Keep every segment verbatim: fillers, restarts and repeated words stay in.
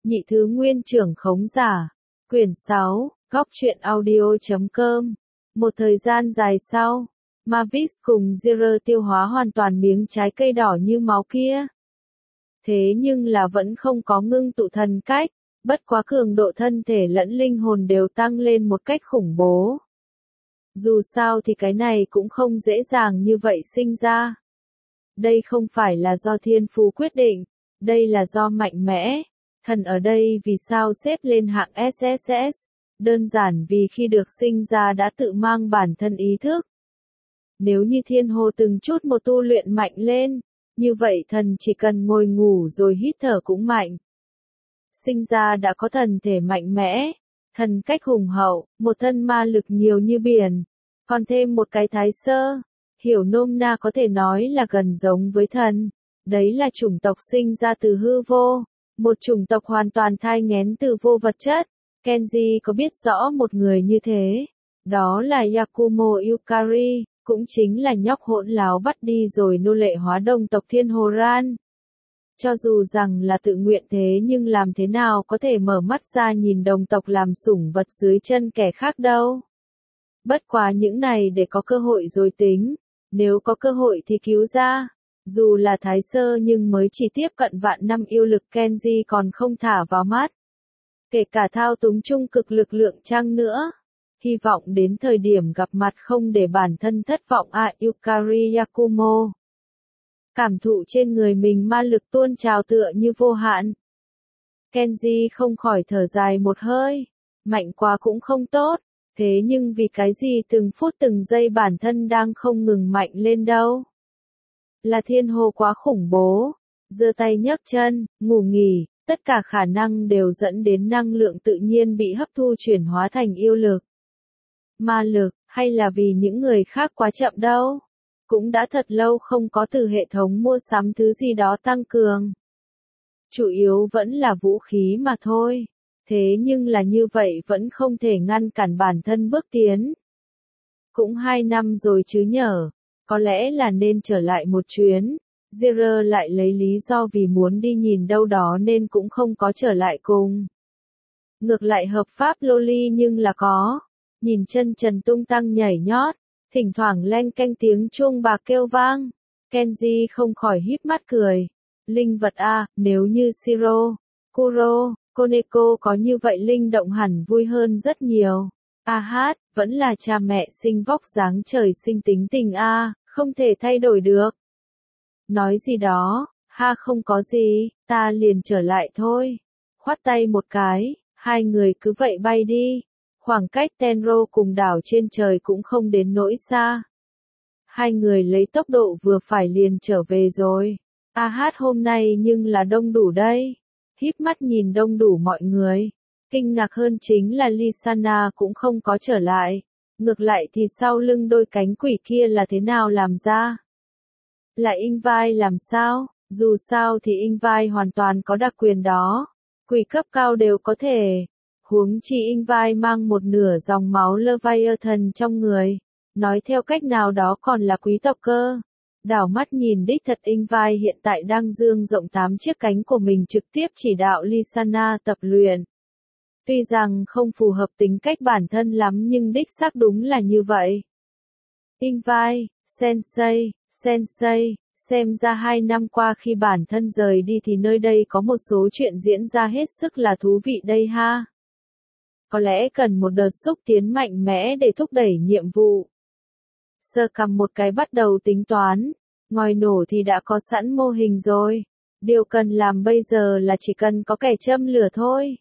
Nhị thứ nguyên trưởng khống giả. Quyển sáu, góc truyện audio chấm com. Một thời gian dài sau, Mavis cùng Zero tiêu hóa hoàn toàn miếng trái cây đỏ như máu kia. Thế nhưng là vẫn không có ngưng tụ thần cách, bất quá cường độ thân thể lẫn linh hồn đều tăng lên một cách khủng bố. Dù sao thì cái này cũng không dễ dàng như vậy sinh ra. Đây không phải là do thiên phú quyết định, đây là do mạnh mẽ. Thần ở đây vì sao xếp lên hạng ét ét ét? Đơn giản vì khi được sinh ra đã tự mang bản thân ý thức. Nếu như thiên hồ từng chút một tu luyện mạnh lên, như vậy thần chỉ cần ngồi ngủ rồi hít thở cũng mạnh. Sinh ra đã có thần thể mạnh mẽ, thần cách hùng hậu, một thân ma lực nhiều như biển, còn thêm một cái thái sơ, hiểu nôm na có thể nói là gần giống với thần. Đấy là chủng tộc sinh ra từ hư vô, một chủng tộc hoàn toàn thai nghén từ vô vật chất. Kenji có biết rõ một người như thế, đó là Yakumo Yukari, cũng chính là nhóc hỗn láo bắt đi rồi nô lệ hóa đông tộc Thiên Hồ Ran. Cho dù rằng là tự nguyện thế nhưng làm thế nào có thể mở mắt ra nhìn đồng tộc làm sủng vật dưới chân kẻ khác đâu. Bất quá những này để có cơ hội rồi tính, nếu có cơ hội thì cứu ra. Dù là thái sơ nhưng mới chỉ tiếp cận vạn năm yêu lực Kenji còn không thả vào mắt. Kể cả thao túng trung cực lực lượng chăng nữa. Hy vọng đến thời điểm gặp mặt không để bản thân thất vọng à Yukari Yakumo. Cảm thụ trên người mình ma lực tuôn trào tựa như vô hạn. Kenji không khỏi thở dài một hơi. Mạnh quá cũng không tốt. Thế nhưng vì cái gì từng phút từng giây bản thân đang không ngừng mạnh lên đâu. Là thiên hồ quá khủng bố. Giơ tay nhấc chân, ngủ nghỉ, tất cả khả năng đều dẫn đến năng lượng tự nhiên bị hấp thu chuyển hóa thành yêu lực. Ma lực, hay là vì những người khác quá chậm đâu. Cũng đã thật lâu không có từ hệ thống mua sắm thứ gì đó tăng cường. Chủ yếu vẫn là vũ khí mà thôi. Thế nhưng là như vậy vẫn không thể ngăn cản bản thân bước tiến. Cũng hai năm rồi chứ nhở. Có lẽ là nên trở lại một chuyến. Zero lại lấy lý do vì muốn đi nhìn đâu đó nên cũng không có trở lại cùng. Ngược lại hợp pháp loli nhưng là có. Nhìn chân trần tung tăng nhảy nhót, thỉnh thoảng leng canh tiếng chuông bạc kêu vang. Kenji không khỏi híp mắt cười. Linh vật a, nếu như Shiro, Kuro, Koneko có như vậy linh động hẳn vui hơn rất nhiều. A hát, vẫn là cha mẹ sinh vóc dáng trời sinh tính tình a, không thể thay đổi được. Nói gì đó, ha không có gì, ta liền trở lại thôi. Khoát tay một cái, hai người cứ vậy bay đi. Khoảng cách Tenro cùng đảo trên trời cũng không đến nỗi xa. Hai người lấy tốc độ vừa phải liền trở về rồi. A hát hôm nay nhưng là đông đủ đây. Híp mắt nhìn đông đủ mọi người. Kinh ngạc hơn chính là Lisana cũng không có trở lại. Ngược lại thì sau lưng đôi cánh quỷ kia là thế nào làm ra? Là Ingvai làm sao? Dù sao thì Ingvai hoàn toàn có đặc quyền đó. Quỷ cấp cao đều có thể. Huống chi Ingvai mang một nửa dòng máu Leviathan trong người. Nói theo cách nào đó còn là quý tộc cơ. Đảo mắt nhìn đích thật Ingvai hiện tại đang dương rộng tám chiếc cánh của mình trực tiếp chỉ đạo Lisana tập luyện. Tuy rằng không phù hợp tính cách bản thân lắm nhưng đích xác đúng là như vậy. Ingvai, Sensei, Sensei, xem ra hai năm qua khi bản thân rời đi thì nơi đây có một số chuyện diễn ra hết sức là thú vị đây ha. Có lẽ cần một đợt xúc tiến mạnh mẽ để thúc đẩy nhiệm vụ. Sơ cầm một cái bắt đầu tính toán, ngòi nổ thì đã có sẵn mô hình rồi. Điều cần làm bây giờ là chỉ cần có kẻ châm lửa thôi.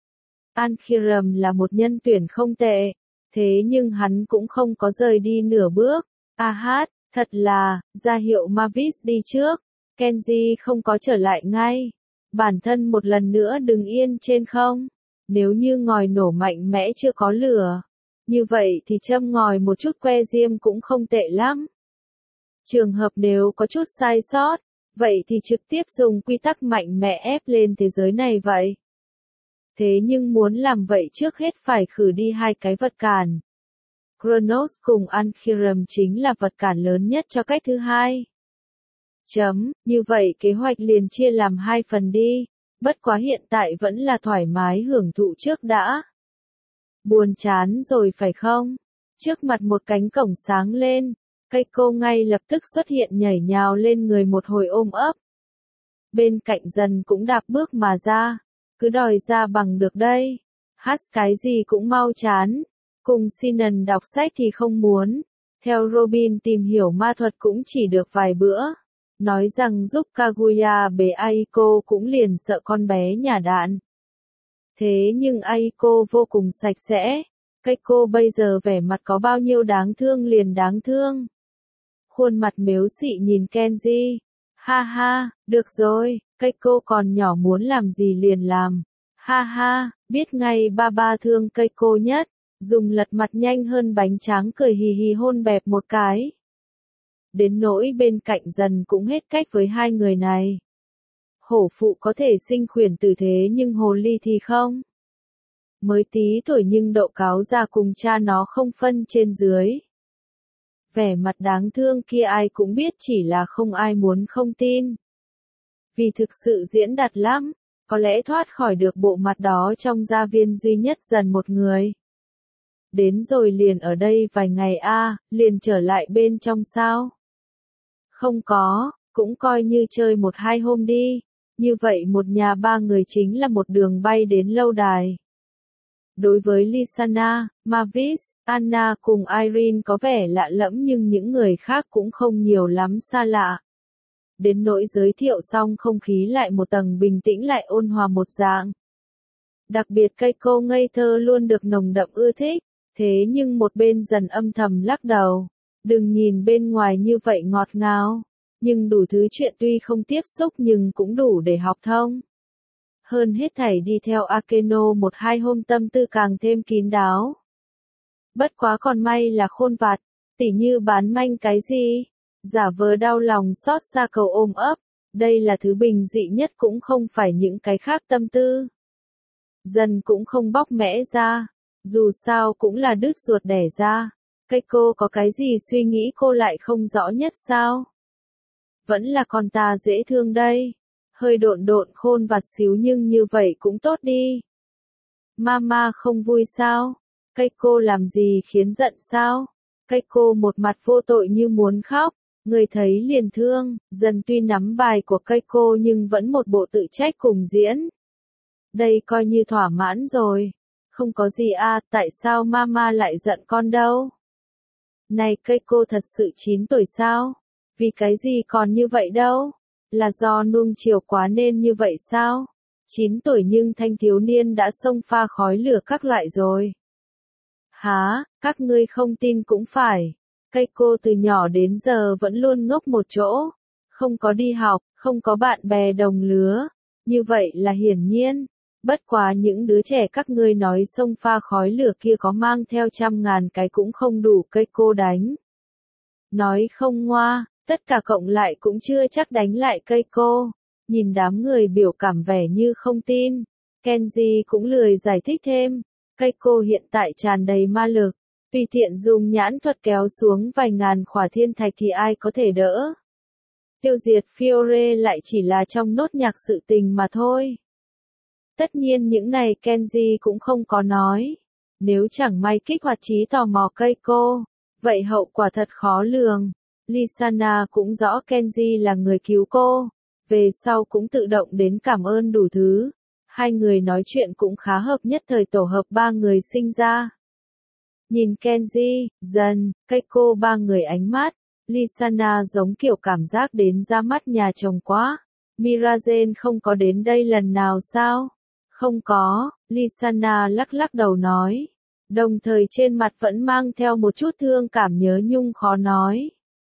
Ankhiram là một nhân tuyển không tệ, thế nhưng hắn cũng không có rời đi nửa bước. A hát, thật là, ra hiệu Mavis đi trước. Kenji không có trở lại ngay. Bản thân một lần nữa đứng yên trên không. Nếu như ngòi nổ mạnh mẽ chưa có lửa, như vậy thì châm ngòi một chút que diêm cũng không tệ lắm. Trường hợp nếu có chút sai sót, vậy thì trực tiếp dùng quy tắc mạnh mẽ ép lên thế giới này vậy. Thế nhưng muốn làm vậy trước hết phải khử đi hai cái vật cản. Kronos cùng Ankhiram chính là vật cản lớn nhất cho cách thứ hai. Chấm, như vậy kế hoạch liền chia làm hai phần đi. Bất quá hiện tại vẫn là thoải mái hưởng thụ trước đã. Buồn chán rồi phải không? Trước mặt một cánh cổng sáng lên, Keiko ngay lập tức xuất hiện nhảy nhào lên người một hồi ôm ấp. Bên cạnh dần cũng đạp bước mà ra, cứ đòi ra bằng được đây. Hát cái gì cũng mau chán, cùng Sinan đọc sách thì không muốn. Theo Robin tìm hiểu ma thuật cũng chỉ được vài bữa. Nói rằng giúp Kaguya bế Aiko cũng liền sợ con bé nhả đạn. Thế nhưng Aiko vô cùng sạch sẽ. Keiko bây giờ vẻ mặt có bao nhiêu đáng thương liền đáng thương. Khuôn mặt mếu xị nhìn Kenji. Ha ha, được rồi, Keiko còn nhỏ muốn làm gì liền làm. Ha ha, biết ngay ba ba thương Keiko nhất. Dùng lật mặt nhanh hơn bánh tráng cười hì hì hôn bẹp một cái. Đến nỗi bên cạnh dần cũng hết cách với hai người này. Hổ phụ có thể sinh khuyển tử thế nhưng hồ ly thì không. Mới tí tuổi nhưng đậu cáo ra cùng cha nó không phân trên dưới. Vẻ mặt đáng thương kia ai cũng biết chỉ là không ai muốn không tin. Vì thực sự diễn đạt lắm, có lẽ thoát khỏi được bộ mặt đó trong gia viên duy nhất dần một người. Đến rồi liền ở đây vài ngày a, à, liền trở lại bên trong sao? Không có, cũng coi như chơi một hai hôm đi. Như vậy một nhà ba người chính là một đường bay đến lâu đài. Đối với Lysana, Mavis, Anna cùng Irene có vẻ lạ lẫm nhưng những người khác cũng không nhiều lắm xa lạ. Đến nỗi giới thiệu xong không khí lại một tầng bình tĩnh lại ôn hòa một dạng. Đặc biệt Keiko ngây thơ luôn được nồng đậm ưa thích, thế nhưng một bên dần âm thầm lắc đầu. Đừng nhìn bên ngoài như vậy ngọt ngào, nhưng đủ thứ chuyện tuy không tiếp xúc nhưng cũng đủ để học thông. Hơn hết thảy đi theo Akeno một hai hôm tâm tư càng thêm kín đáo. Bất quá còn may là khôn vặt, tỉ như bán manh cái gì, giả vờ đau lòng xót xa cầu ôm ấp, đây là thứ bình dị nhất cũng không phải những cái khác tâm tư. Dần cũng không bóc mẽ ra, dù sao cũng là đứt ruột đẻ ra. Keiko có cái gì suy nghĩ cô lại không rõ nhất sao? Vẫn là con ta dễ thương đây. Hơi độn độn khôn vặt xíu nhưng như vậy cũng tốt đi. Mama không vui sao? Keiko làm gì khiến giận sao? Keiko một mặt vô tội như muốn khóc. Người thấy liền thương, dần tuy nắm bài của Keiko nhưng vẫn một bộ tự trách cùng diễn. Đây coi như thỏa mãn rồi. Không có gì à, tại sao mama lại giận con đâu? Này Keiko thật sự chín tuổi sao? Vì cái gì còn như vậy đâu? Là do nuông chiều quá nên như vậy sao? chín tuổi nhưng thanh thiếu niên đã xông pha khói lửa các loại rồi. Hả, các ngươi không tin cũng phải. Keiko từ nhỏ đến giờ vẫn luôn ngốc một chỗ. Không có đi học, không có bạn bè đồng lứa. Như vậy là hiển nhiên. Bất quá những đứa trẻ các ngươi nói xông pha khói lửa kia có mang theo trăm ngàn cái cũng không đủ Keiko đánh. Nói không ngoa, tất cả cộng lại cũng chưa chắc đánh lại Keiko. Nhìn đám người biểu cảm vẻ như không tin. Kenji cũng lười giải thích thêm. Keiko hiện tại tràn đầy ma lực. Tùy tiện dùng nhãn thuật kéo xuống vài ngàn khỏa thiên thạch thì ai có thể đỡ. Tiêu diệt Fiore lại chỉ là trong nốt nhạc sự tình mà thôi. Tất nhiên những này Kenji cũng không có nói. Nếu chẳng may kích hoạt trí tò mò Keiko, vậy hậu quả thật khó lường. Lysana cũng rõ Kenji là người cứu cô. Về sau cũng tự động đến cảm ơn đủ thứ. Hai người nói chuyện cũng khá hợp nhất thời tổ hợp ba người sinh ra. Nhìn Kenji, dần, Keiko ba người ánh mắt. Lysana giống kiểu cảm giác đến ra mắt nhà chồng quá. Mirazen không có đến đây lần nào sao? Không có, Lysana lắc lắc đầu nói. Đồng thời trên mặt vẫn mang theo một chút thương cảm nhớ nhung khó nói.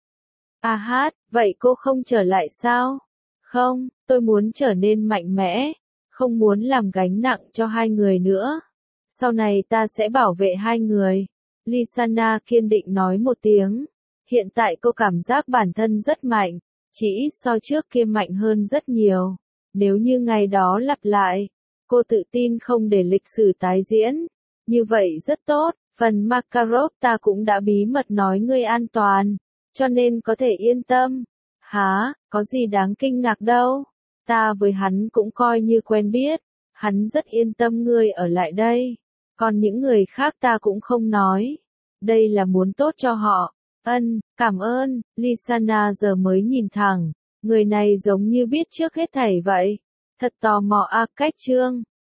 À hát, vậy cô không trở lại sao? Không, tôi muốn trở nên mạnh mẽ. Không muốn làm gánh nặng cho hai người nữa. Sau này ta sẽ bảo vệ hai người. Lysana kiên định nói một tiếng. Hiện tại cô cảm giác bản thân rất mạnh. Chỉ ít so trước kia mạnh hơn rất nhiều. Nếu như ngày đó lặp lại. Cô tự tin không để lịch sử tái diễn. Như vậy rất tốt, phần Makarov ta cũng đã bí mật nói ngươi an toàn, cho nên có thể yên tâm. Hả, có gì đáng kinh ngạc đâu. Ta với hắn cũng coi như quen biết, hắn rất yên tâm ngươi ở lại đây. Còn những người khác ta cũng không nói. Đây là muốn tốt cho họ. Ân, cảm ơn, Lysana giờ mới nhìn thẳng. Người này giống như biết trước hết thảy vậy. Thật tò mò a cách chương.